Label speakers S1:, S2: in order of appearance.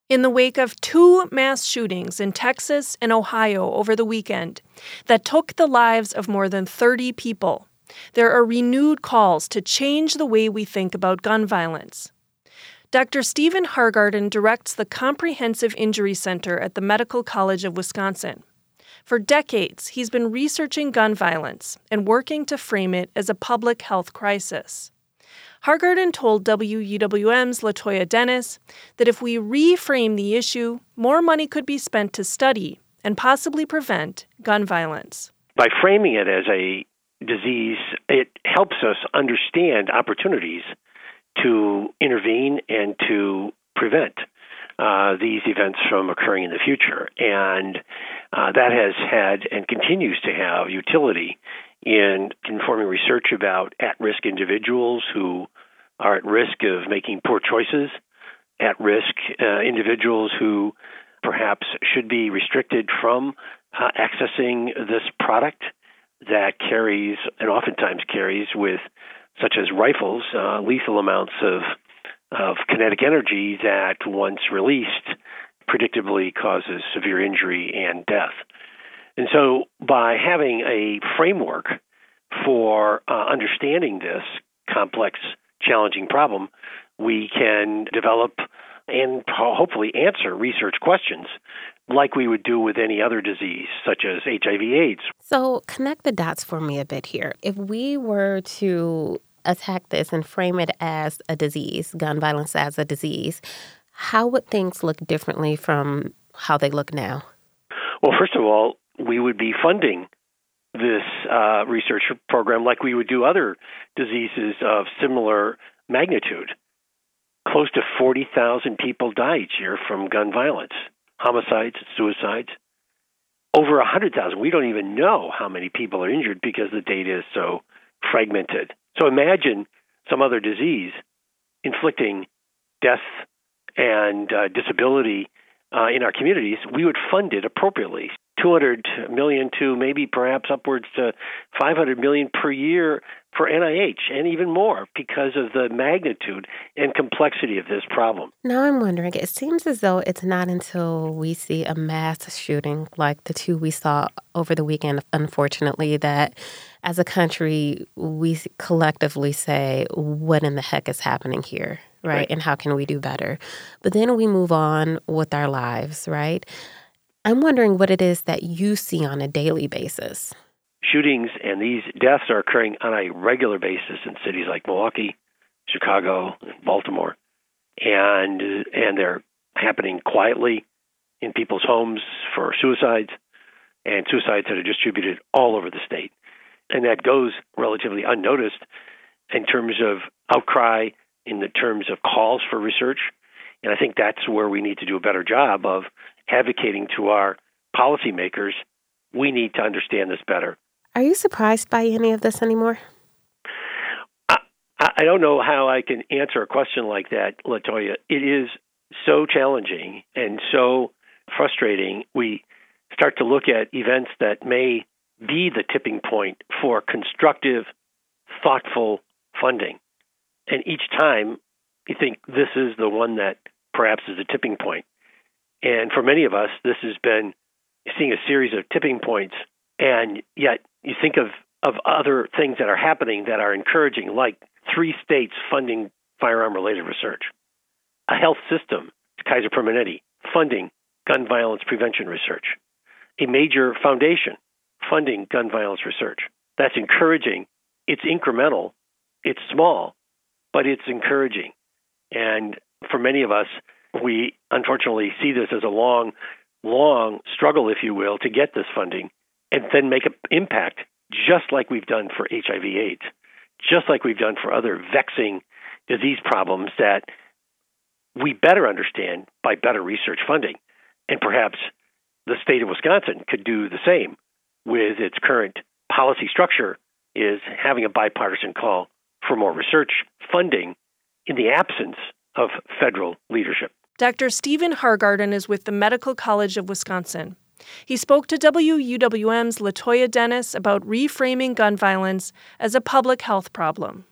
S1: In the wake of two mass shootings in Texas and Ohio over the weekend that took the lives of more than 30 people, there are renewed calls to change the way we think about gun violence. Dr. Stephen Hargaarden directs the Comprehensive Injury Center at the Medical College of Wisconsin. For decades, he's been researching gun violence and working to frame it as a public health crisis. Hargaarden told WUWM's Latoya Dennis that if we reframe the issue, more money could be spent to study and possibly prevent gun violence.
S2: By framing it as a disease, it helps us understand opportunities to intervene and to prevent these events from occurring in the future. And that has had and continues to have utility in informing research about at-risk individuals who are at risk of making poor choices, at-risk individuals who perhaps should be restricted from accessing this product that carries, and oftentimes carries with, such as rifles, lethal amounts of kinetic energy that, once released, predictably causes severe injury and death. And so by having a framework for understanding this complex, challenging problem, we can develop and hopefully answer research questions like we would do with any other disease, such as HIV/AIDS.
S3: So connect the dots for me a bit here. If we were to attack this and frame it as a disease, gun violence as a disease, how would things look differently from how they look now?
S2: Well, first of all, we would be funding this research program like we would do other diseases of similar magnitude. Close to 40,000 people die each year from gun violence, homicides, suicides. Over 100,000. We don't even know how many people are injured because the data is so fragmented. So imagine some other disease inflicting death and disability in our communities. We would fund it appropriately. $200 million to maybe perhaps upwards to $500 million per year for NIH, and even more because of the magnitude and complexity of this problem.
S3: Now I'm wondering, it seems as though it's not until we see a mass shooting like the two we saw over the weekend, unfortunately, that as a country, we collectively say, what in the heck is happening here, right? And how can we do better? But then we move on with our lives, right? I'm wondering what it is that you see on a daily basis.
S2: Shootings and these deaths are occurring on a regular basis in cities like Milwaukee, Chicago, Baltimore, and they're happening quietly in people's homes for suicides, and suicides that are distributed all over the state. And that goes relatively unnoticed in terms of outcry, in the terms of calls for research. And I think that's where we need to do a better job of advocating to our policymakers. We need to understand this better.
S3: Are you surprised by any of this anymore?
S2: I don't know how I can answer a question like that, Latoya. It is so challenging and so frustrating. We start to look at events that may be the tipping point for constructive, thoughtful funding. And each time you think this is the one that perhaps is a tipping point. And for many of us, this has been seeing a series of tipping points, and yet you think of other things that are happening that are encouraging, like 3 states funding firearm-related research, a health system, Kaiser Permanente, funding gun violence prevention research, a major foundation funding gun violence research. That's encouraging. It's incremental. It's small, but it's encouraging. And for many of us, we unfortunately see this as a long struggle, if you will, to get this funding and then make an impact, just like we've done for HIV/AIDS, just like we've done for other vexing disease problems that we better understand by better research funding. And perhaps the state of Wisconsin could do the same with its current policy structure, is having a bipartisan call for more research funding in the absence of federal leadership.
S1: Dr. Stephen Hargaarden is with the Medical College of Wisconsin. He spoke to WUWM's Latoya Dennis about reframing gun violence as a public health problem.